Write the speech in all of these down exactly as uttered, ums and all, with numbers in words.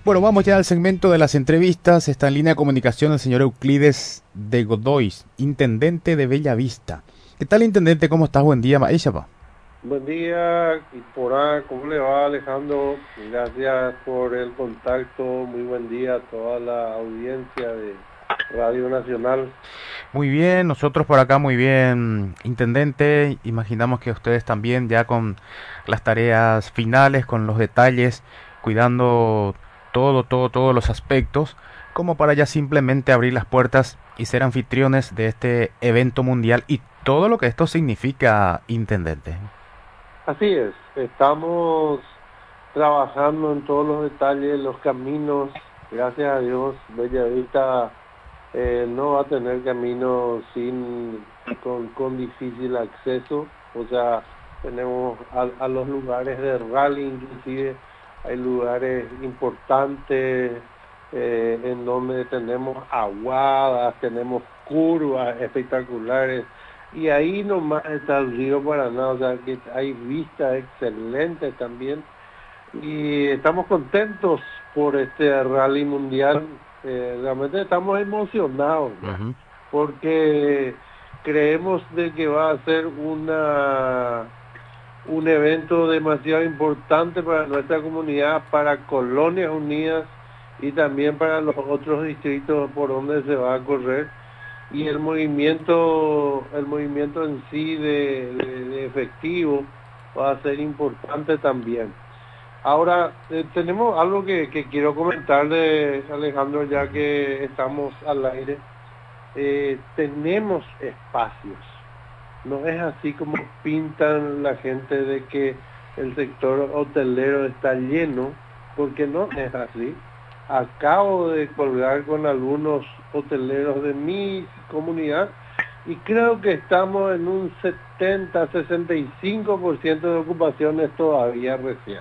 Bueno, vamos ya al segmento de las entrevistas. Está en línea de comunicación el señor Euclides de Godoy, intendente de Bellavista. ¿Qué tal, intendente? ¿Cómo estás? Buen día, Maíchapa. Buen día, y por ahí, ¿cómo le va, Alejandro? Gracias por el contacto. Muy buen día a toda la audiencia de Radio Nacional. Muy bien, nosotros por acá muy bien, intendente. Imaginamos que ustedes también ya con las tareas finales, con los detalles, cuidando todo, todo, todos los aspectos, como para ya simplemente abrir las puertas y ser anfitriones de este evento mundial y todo lo que esto significa, intendente. Así es, estamos trabajando en todos los detalles, los caminos. Gracias a Dios, Bellavista eh, no va a tener caminos sin con, con difícil acceso. O sea, tenemos a, a los lugares de rally, inclusive hay lugares importantes eh, en donde tenemos aguadas, tenemos curvas espectaculares. Y ahí nomás está el río Paraná, o sea que hay vistas excelentes también. Y estamos contentos por este rally mundial. Eh, realmente estamos emocionados, ¿no? Uh-huh. Porque creemos de que va a ser una un evento demasiado importante para nuestra comunidad, para Colonias Unidas y también para los otros distritos por donde se va a correr. Y el movimiento el movimiento en sí de, de, de efectivo va a ser importante también. Ahora, eh, tenemos algo que, que quiero comentarle, Alejandro, ya que estamos al aire. Eh, tenemos espacios. No es así como pintan la gente de que el sector hotelero está lleno, porque no es así. Acabo de colgar con algunos hoteleros de mi comunidad y creo que estamos en un setenta, sesenta y cinco por ciento de ocupaciones todavía recién.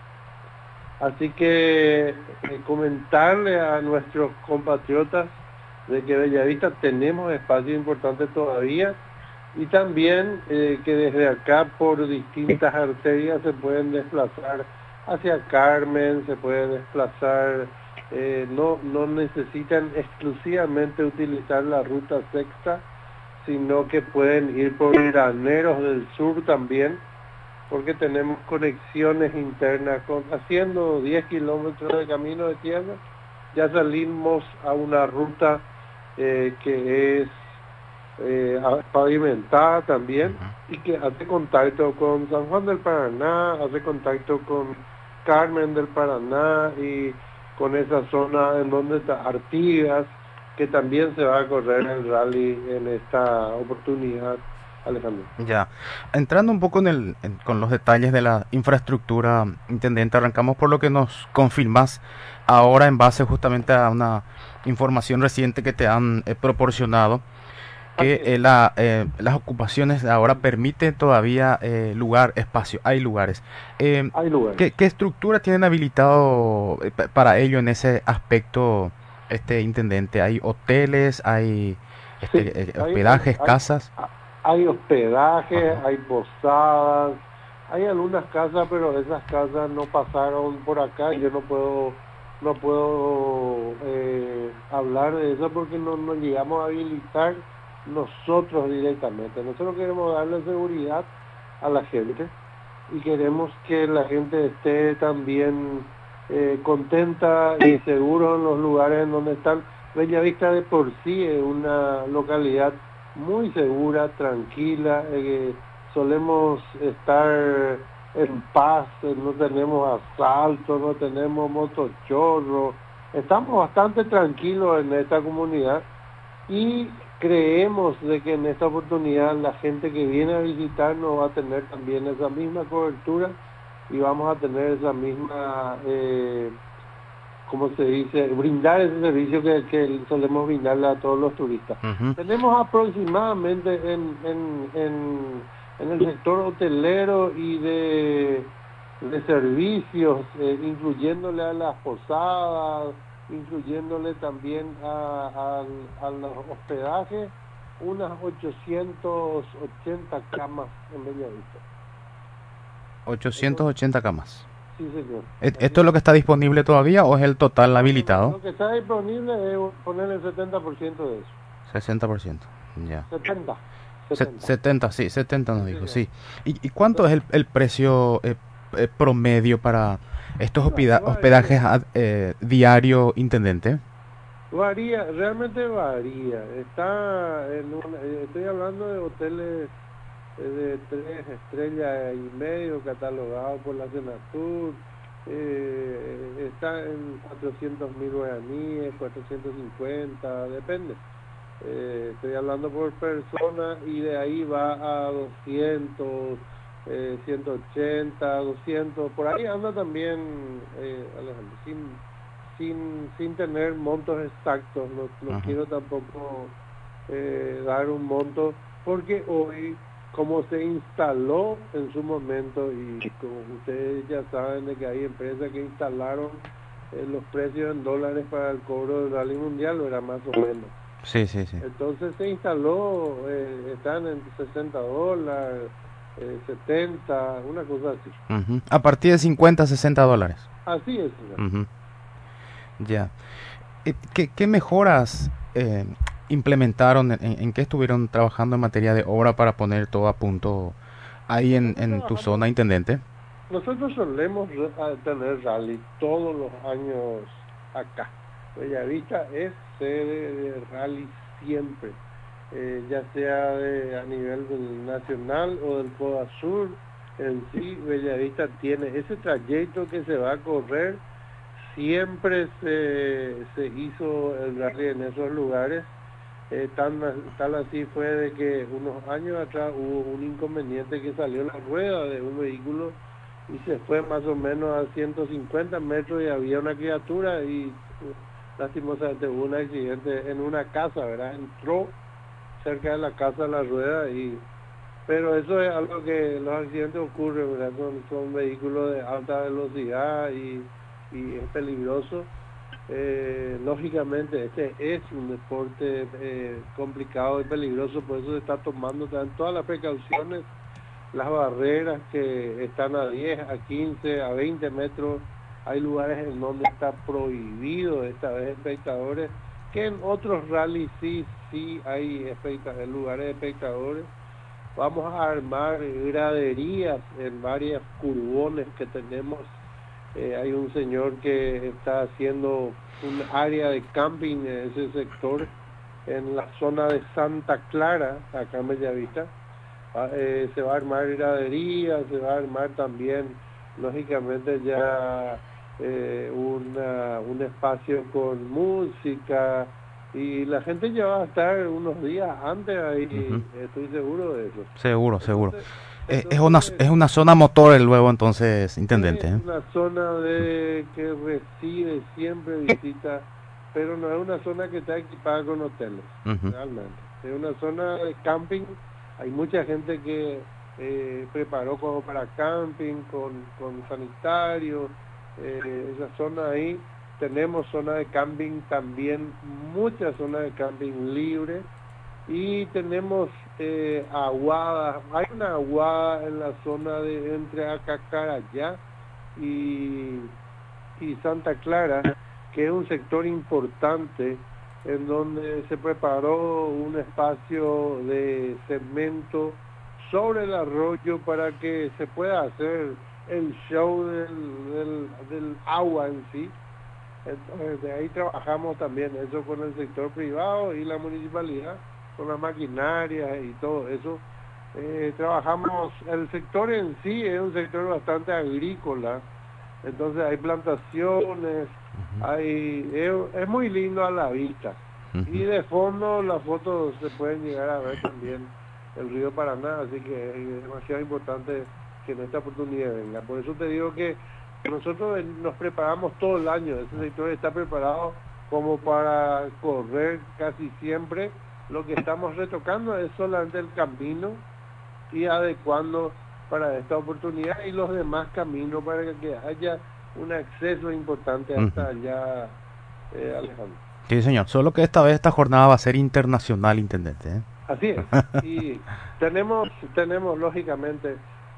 Así que eh, comentarle a nuestros compatriotas de que Bellavista tenemos espacios importantes todavía y también eh, que desde acá por distintas arterias se pueden desplazar hacia Carmen, se pueden desplazar, eh, no, no necesitan exclusivamente utilizar la ruta sexta, sino que pueden ir por Graneros del Sur también, porque tenemos conexiones internas, con, haciendo diez kilómetros de camino de tierra, ya salimos a una ruta eh, que es eh, pavimentada también, uh-huh, y que hace contacto con San Juan del Paraná, hace contacto con Carmen del Paraná y con esa zona en donde está Artigas, que también se va a correr el rally en esta oportunidad, Alejandro. Ya, entrando un poco en el, en, con los detalles de la infraestructura, intendente, arrancamos por lo que nos confirmas ahora en base justamente a una información reciente que te han eh, proporcionado, que eh, la, eh, las ocupaciones ahora permiten todavía eh, lugar, espacio, hay lugares. Eh, hay lugares. ¿qué, ¿Qué estructura tienen habilitado eh, para ello en ese aspecto, este intendente? ¿Hay hoteles, hay este, Sí, eh, hay, hospedajes, hay, casas? Hay hospedaje, Ajá. hay posadas, hay algunas casas, pero esas casas no pasaron por acá. Yo no puedo no puedo eh, hablar de eso porque no nos llegamos a habilitar nosotros directamente. Nosotros queremos darle seguridad a la gente y queremos que la gente esté también eh, contenta y seguro en los lugares en donde están. Bellavista de por sí es una localidad muy segura, tranquila, eh, solemos estar en paz, no tenemos asaltos, no tenemos motochorros, estamos bastante tranquilos en esta comunidad y creemos de que en esta oportunidad la gente que viene a visitarnos va a tener también esa misma cobertura y vamos a tener esa misma... Eh, como se dice, brindar ese servicio que, que solemos brindarle a todos los turistas. Uh-huh. Tenemos aproximadamente en, en, en, en el sector hotelero y de, de servicios, eh, incluyéndole a las posadas, incluyéndole también a, a, a los hospedajes, unas ochocientas ochenta camas en Bellavista. ochocientas ochenta camas. Sí, señor. ¿Esto es lo que está disponible todavía o es el total habilitado? Lo que está disponible es poner el setenta por ciento de eso. sesenta por ciento, ya. setenta. setenta. setenta, sí, setenta nos Sí, dijo, señor. sí. ¿Y, y cuánto es el, el precio eh, eh, promedio para estos hospeda- hospedajes eh, diario, intendente? Varía, realmente varía. Está en una, estoy hablando de hoteles de tres estrellas y medio catalogados por la Senatur. Eh, está en cuatrocientos mil guaraníes, cuatrocientos cincuenta, depende. Eh, estoy hablando por persona y de ahí va a doscientos, eh, ciento ochenta, doscientos, por ahí anda también, eh, Alejandro, sin, sin, sin tener montos exactos, no, no quiero tampoco eh, dar un monto, porque hoy, como se instaló en su momento, y como ustedes ya saben de que hay empresas que instalaron eh, los precios en dólares para el cobro del rally mundial, o era más o menos. Sí, sí, sí. Entonces se instaló, eh, están en sesenta dólares, eh, setenta, una cosa así. Uh-huh. A partir de cincuenta, sesenta dólares. Así es, señor. Uh-huh. Ya. ¿Qué, qué mejoras eh, implementaron? En, ¿En qué estuvieron trabajando en materia de obra para poner todo a punto ahí en, en tu zona, intendente? Nosotros solemos tener rally todos los años acá. Bellavista es sede de rally siempre, eh, ya sea de, a nivel del nacional o del Coda Sur. En sí, Bellavista tiene ese trayecto que se va a correr, siempre se, se hizo el rally en esos lugares. Eh, tan, tal así fue de que unos años atrás hubo un inconveniente que salió la rueda de un vehículo y se fue más o menos a ciento cincuenta metros y había una criatura y lastimosamente hubo un accidente en una casa, ¿verdad? Entró cerca de la casa la rueda y... Pero eso es algo que los accidentes ocurren, ¿verdad? Son, son vehículos de alta velocidad y, y es peligroso. Eh, lógicamente este es un deporte eh, complicado y peligroso, por eso se está tomando todas las precauciones, las barreras que están a diez, a quince, a veinte metros. Hay lugares en donde está prohibido esta vez espectadores, que en otros rallies sí, sí hay espectadores, lugares de espectadores. Vamos a armar graderías en varias curvones que tenemos. Eh, hay un señor que está haciendo un área de camping en ese sector, en la zona de Santa Clara, acá en Bellavista. Ah, eh, se va a armar gradería, se va a armar también, lógicamente, ya eh, una, un espacio con música, y la gente ya va a estar unos días antes ahí, uh-huh. Estoy seguro de eso. Seguro, entonces, seguro. Entonces, es, una, es una zona motor el luego, entonces, intendente. Es ¿eh? una zona de que recibe siempre visita, pero no es una zona que está equipada con hoteles, uh-huh. realmente. Es una zona de camping. Hay mucha gente que eh, preparó como para camping, con, con sanitario, eh, esa zona ahí. Tenemos zona de camping también, muchas zonas de camping libre, y tenemos eh, aguadas. Hay una aguada en la zona de entre Acacarayá y, y Santa Clara, que es un sector importante, en donde se preparó un espacio de cemento sobre el arroyo para que se pueda hacer el show del, del, del agua en sí. Entonces, de ahí trabajamos también eso con el sector privado y la municipalidad, con las maquinarias y todo eso. Eh, trabajamos, el sector en sí es un sector bastante agrícola, entonces hay plantaciones, uh-huh. hay es, es muy lindo a la vista. Uh-huh. Y de fondo las fotos se pueden llegar a ver también el río Paraná, así que es demasiado importante que en esta oportunidad venga. Por eso te digo que nosotros nos preparamos todo el año, ese sector está preparado como para correr casi siempre. Lo que estamos retocando es solamente el camino y adecuando para esta oportunidad y los demás caminos para que haya un acceso importante hasta uh-huh. allá, eh, Alejandro. Sí, señor, solo que esta vez esta jornada va a ser internacional, intendente, ¿eh? Así es, y tenemos, tenemos lógicamente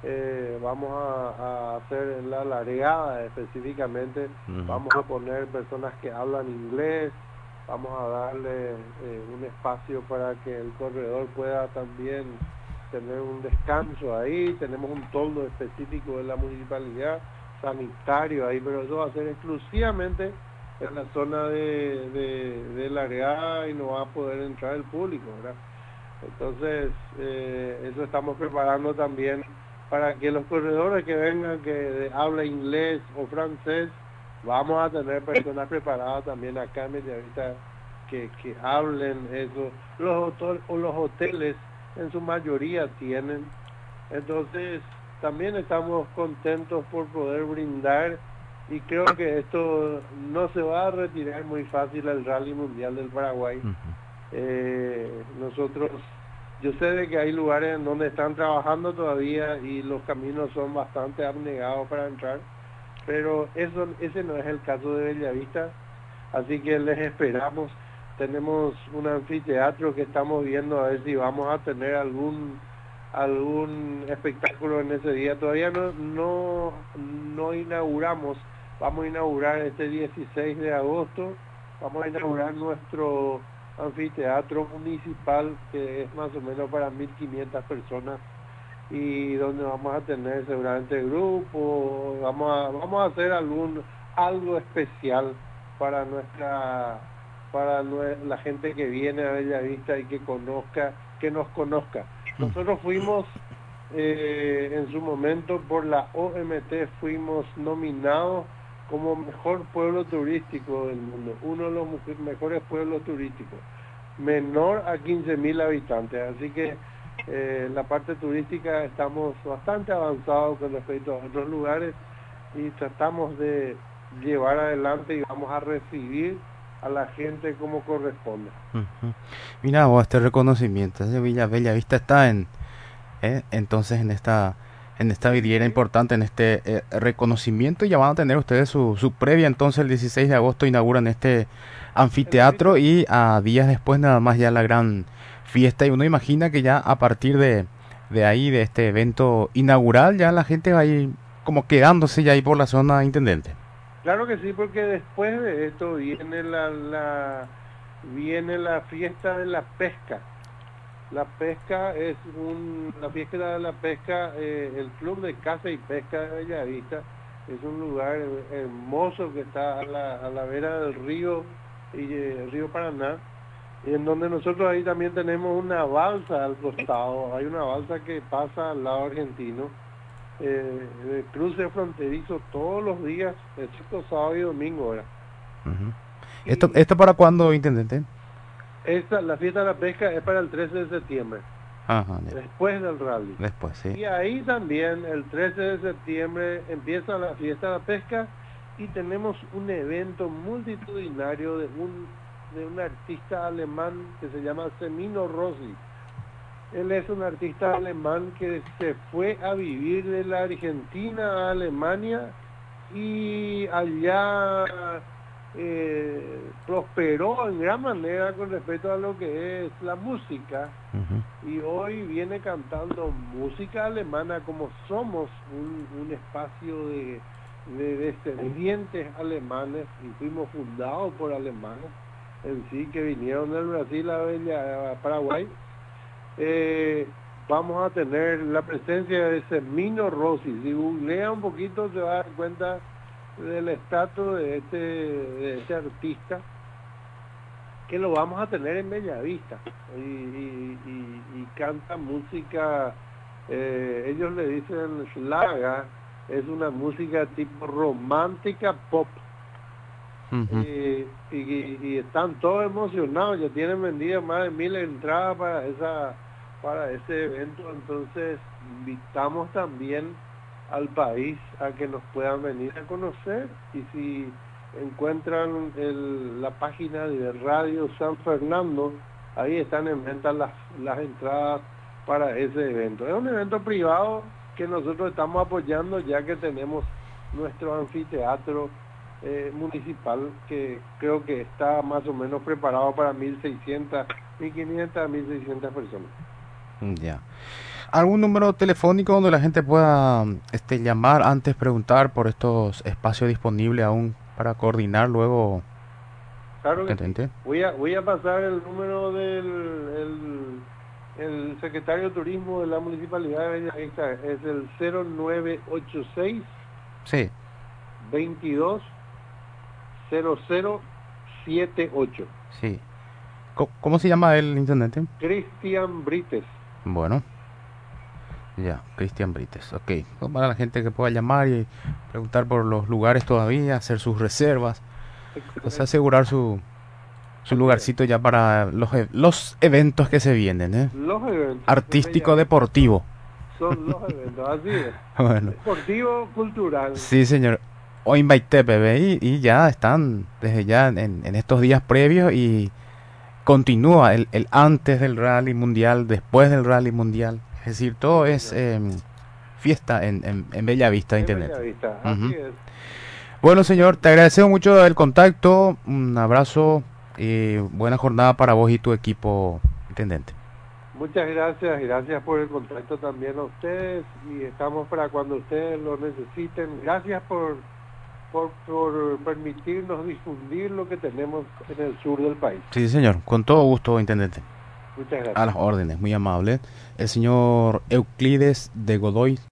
eh, vamos a, a hacer la largada específicamente, Ujú. vamos a poner personas que hablan inglés, vamos a darle eh, un espacio para que el corredor pueda también tener un descanso ahí, tenemos un toldo específico de la municipalidad, sanitario ahí, pero eso va a ser exclusivamente en la zona de, de, de largada y no va a poder entrar el público, ¿verdad? Entonces, eh, eso estamos preparando también para que los corredores que vengan, que de habla inglés o francés, vamos a tener personas preparadas también acá en Bellavista que, que hablen eso. Los, hotel, o los hoteles en su mayoría tienen. Entonces, también estamos contentos por poder brindar y creo que esto no se va a retirar muy fácil al Rally Mundial del Paraguay. Ujú. Eh, nosotros, yo sé de que hay lugares en donde están trabajando todavía y los caminos son bastante abnegados para entrar, pero eso, ese no es el caso de Bellavista, así que les esperamos. Tenemos un anfiteatro que estamos viendo a ver si vamos a tener algún algún espectáculo en ese día. Todavía no no no inauguramos, vamos a inaugurar este dieciséis de agosto, vamos a inaugurar nuestro anfiteatro municipal que es más o menos para mil quinientas personas y donde vamos a tener seguramente grupos, vamos a vamos a hacer algún algo especial para nuestra para nue- la gente que viene a Bellavista y que conozca, que nos conozca. Nosotros fuimos eh, en su momento por la O M T fuimos nominados como mejor pueblo turístico del mundo, uno de los mu- mejores pueblos turísticos, menor a quince mil habitantes, así que eh, la parte turística estamos bastante avanzados con respecto a otros lugares y tratamos de llevar adelante y vamos a recibir a la gente como corresponde. Ujú. Mira vos, este reconocimiento de Villa Bellavista está en, eh, entonces en esta en esta vidriera Sí, importante, en este eh, reconocimiento, y ya van a tener ustedes su, su previa. Entonces el dieciséis de agosto inauguran este el anfiteatro anfiteatro. y a días después nada más ya la gran fiesta, y uno imagina que ya a partir de, de ahí, de este evento inaugural, ya la gente va a ir como quedándose ya ahí por la zona, intendente. Claro que sí, porque después de esto viene la, la viene la fiesta de la pesca. La pesca es un, la fiesta de la pesca, eh, el Club de Caza y Pesca de Bellavista es un lugar hermoso que está a la, a la vera del río y eh, el río Paraná, y en donde nosotros ahí también tenemos una balsa al costado, hay una balsa que pasa al lado argentino, eh, de cruce fronterizo todos los días, excepto sábado y domingo ahora. Ujú. ¿Esto, Y esto para cuándo, intendente? esta, la fiesta de la pesca es para el trece de septiembre, Ajá, ya. después del rally. Después, sí. Y ahí también, el trece de septiembre, empieza la fiesta de la pesca y tenemos un evento multitudinario de un, de un artista alemán que se llama Semino Rossi. Él es un artista alemán que se fue a vivir de la Argentina a Alemania y allá eh, prosperó en gran manera con respecto a lo que es la música Ujú. y hoy viene cantando música alemana como somos un, un espacio de, de descendientes alemanes y fuimos fundados por alemanes en sí que vinieron del Brasil a, Bella- a Paraguay. Eh, vamos a tener la presencia de Semino Rossi. Si googlea un poquito se va a dar cuenta del estatus de este, de este artista que lo vamos a tener en Bellavista y, y, y, y canta música, eh, ellos le dicen Schlager, es una música tipo romántica pop. Ujú. Eh, y, y, y están todos emocionados, ya tienen vendidas más de mil entradas para esa para ese evento, entonces invitamos también al país a que nos puedan venir a conocer y si encuentran el, la página de Radio San Fernando, ahí están en venta las, las entradas para ese evento. Es un evento privado que nosotros estamos apoyando ya que tenemos nuestro anfiteatro eh, municipal que creo que está más o menos preparado para mil seiscientas, mil quinientas, mil seiscientas personas. Ya. ¿Algún número telefónico donde la gente pueda este, llamar antes, preguntar por estos espacios disponibles aún para coordinar luego? Claro que sí. ¿Entendés? Voy a, voy a pasar el número del el, el secretario de Turismo de la Municipalidad de Bellavista. Es el cero nueve ocho seis, Sí, veintidós, cero cero siete ocho. sí. Co- ¿Cómo se llama el intendente? Cristian Brites. Bueno, ya, Cristian Brites, ok. Pues para la gente que pueda llamar y preguntar por los lugares todavía, hacer sus reservas, o sea, asegurar su, su lugarcito ya para los, e- los eventos que se vienen, ¿eh? Los eventos. Artístico deportivo. Son los eventos, así es. Bueno, Deportivo, cultural. sí, señor. Hoy invité, bebé, y, y ya están desde ya en, en estos días previos y continúa el, el antes del rally mundial, después del rally mundial. Es decir, todo es eh, fiesta en, en, en Bellavista, En Internet. Bellavista, Ujú. así es. Bueno, señor, te agradecemos mucho el contacto. Un abrazo y buena jornada para vos y tu equipo, intendente. Muchas gracias, gracias por el contacto también a ustedes y estamos para cuando ustedes lo necesiten. Gracias por, por, por permitirnos difundir lo que tenemos en el sur del país. Sí, señor, con todo gusto, intendente. Muchas gracias. A las órdenes, muy amable. El señor Euclides de Godoy.